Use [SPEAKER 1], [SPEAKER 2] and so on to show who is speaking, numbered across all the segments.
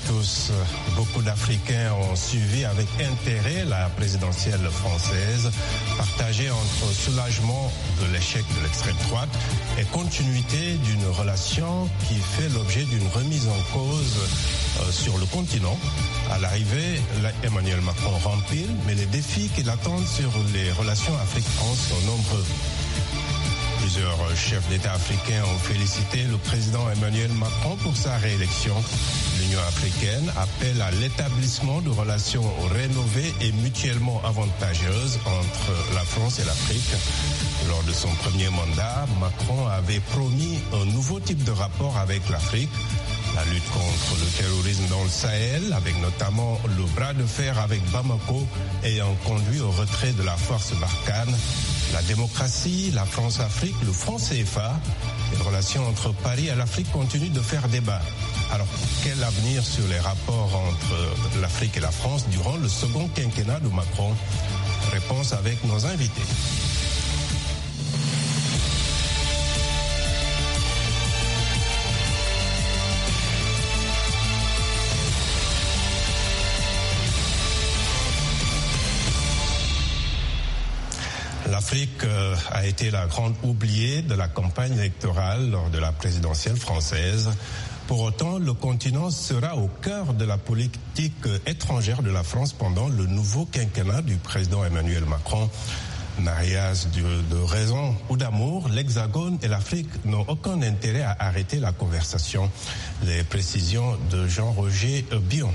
[SPEAKER 1] tous. Beaucoup d'Africains ont suivi avec intérêt la présidentielle française, partagée entre soulagement de l'échec de l'extrême droite et continuité d'une relation qui fait l'objet d'une remise en cause sur le continent. À l'arrivée, Emmanuel Macron rempile, mais les défis qui l'attendent sur les relations Afrique-France sont nombreux. Plusieurs chefs d'État africains ont félicité le président Emmanuel Macron pour sa réélection. L'Union africaine appelle à l'établissement de relations rénovées et mutuellement avantageuses entre la France et l'Afrique. Lors de son premier mandat, Macron avait promis un nouveau type de rapport avec l'Afrique. La lutte contre le terrorisme dans le Sahel, avec notamment le bras de fer avec Bamako ayant conduit au retrait de la force Barkhane. La démocratie, la France-Afrique, le franc CFA, les relations entre Paris et l'Afrique continuent de faire débat. Alors, quel avenir sur les rapports entre l'Afrique et la France durant le second quinquennat de Macron? Réponse avec nos invités. L'Afrique a été la grande oubliée de la campagne électorale lors de la présidentielle française. Pour autant, le continent sera au cœur de la politique étrangère de la France pendant le nouveau quinquennat du président Emmanuel Macron. Mariage de raison ou d'amour, l'Hexagone et l'Afrique n'ont aucun intérêt à arrêter la conversation. Les précisions de Jean-Roger Bion.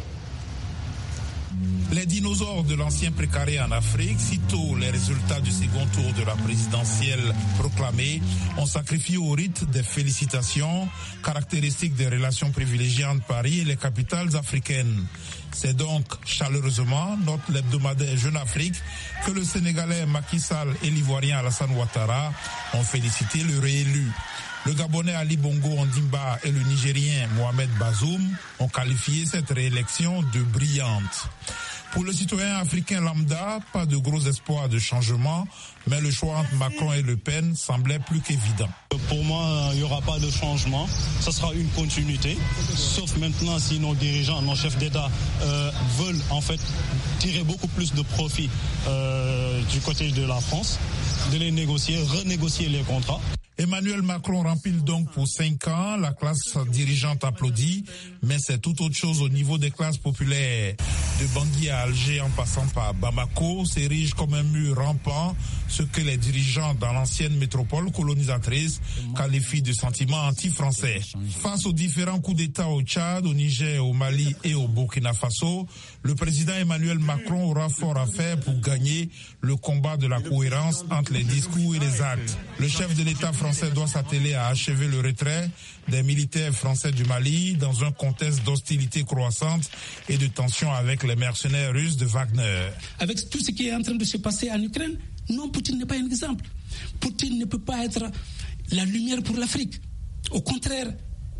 [SPEAKER 2] Les dinosaures de l'ancien précaré en Afrique, sitôt les résultats du second tour de la présidentielle proclamés, ont sacrifié au rite des félicitations, caractéristiques des relations privilégiées entre Paris et les capitales africaines. C'est donc chaleureusement notre hebdomadaire Jeune Afrique que le Sénégalais Macky Sall et l'Ivoirien Alassane Ouattara ont félicité le réélu. Le Gabonais Ali Bongo Ondimba et le Nigérien Mohamed Bazoum ont qualifié cette réélection de brillante. Pour le citoyen africain lambda, pas de gros espoir de changement, mais le choix entre Macron et Le Pen semblait plus qu'évident.
[SPEAKER 3] Pour moi, il n'y aura pas de changement. Ce sera une continuité. Sauf maintenant si nos dirigeants, nos chefs d'État veulent en fait tirer beaucoup plus de profit du côté de la France, de les négocier, renégocier les contrats.
[SPEAKER 2] Emmanuel Macron rempile donc pour 5 ans, la classe dirigeante applaudit, mais c'est tout autre chose au niveau des classes populaires. De Bangui à Alger en passant par Bamako s'érige comme un mur rampant, ce que les dirigeants dans l'ancienne métropole colonisatrice qualifient de sentiment anti-français. Face aux différents coups d'État au Tchad, au Niger, au Mali et au Burkina Faso, le président Emmanuel Macron aura fort à faire pour gagner le combat de la cohérence entre les discours et les actes. Le chef de l'État français doit s'atteler à achever le retrait des militaires français du Mali dans un contexte d'hostilité croissante et de tension avec les mercenaires russes de Wagner.
[SPEAKER 4] Avec tout ce qui est en train de se passer en Ukraine, non, Poutine n'est pas un exemple. Poutine ne peut pas être la lumière pour l'Afrique. Au contraire,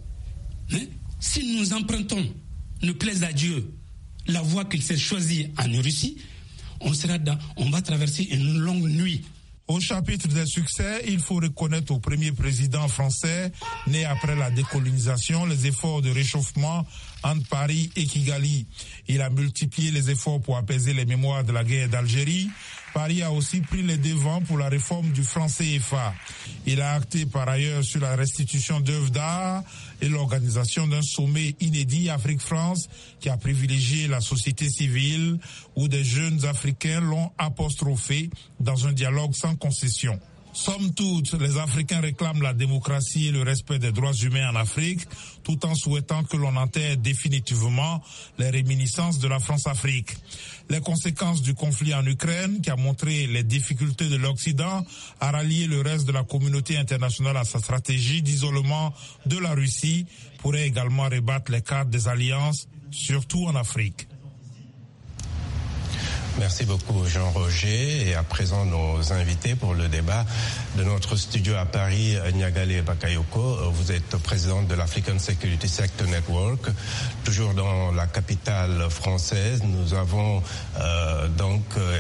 [SPEAKER 4] si nous empruntons, ne plaise à Dieu, la voie qu'il s'est choisie en Russie, on va traverser une longue nuit.
[SPEAKER 2] Au chapitre des succès, il faut reconnaître au premier président français, né après la décolonisation, les efforts de réchauffement entre Paris et Kigali. Il a multiplié les efforts pour apaiser les mémoires de la guerre d'Algérie. Paris a aussi pris les devants pour la réforme du franc CFA. Il a acté par ailleurs sur la restitution d'œuvres d'art et l'organisation d'un sommet inédit Afrique-France qui a privilégié la société civile où des jeunes Africains l'ont apostrophé dans un dialogue sans concession. Somme toute, les Africains réclament la démocratie et le respect des droits humains en Afrique, tout en souhaitant que l'on enterre définitivement les réminiscences de la France-Afrique. Les conséquences du conflit en Ukraine, qui a montré les difficultés de l'Occident à rallier le reste de la communauté internationale à sa stratégie d'isolement de la Russie, pourraient également rebattre les cartes des alliances, surtout en Afrique.
[SPEAKER 1] Merci beaucoup Jean-Roger. Et à présent, nos invités pour le débat de notre studio à Paris, Niagale Bakayoko. Vous êtes présidente de l'African Security Sector Network. Toujours dans la capitale française, nous avons donc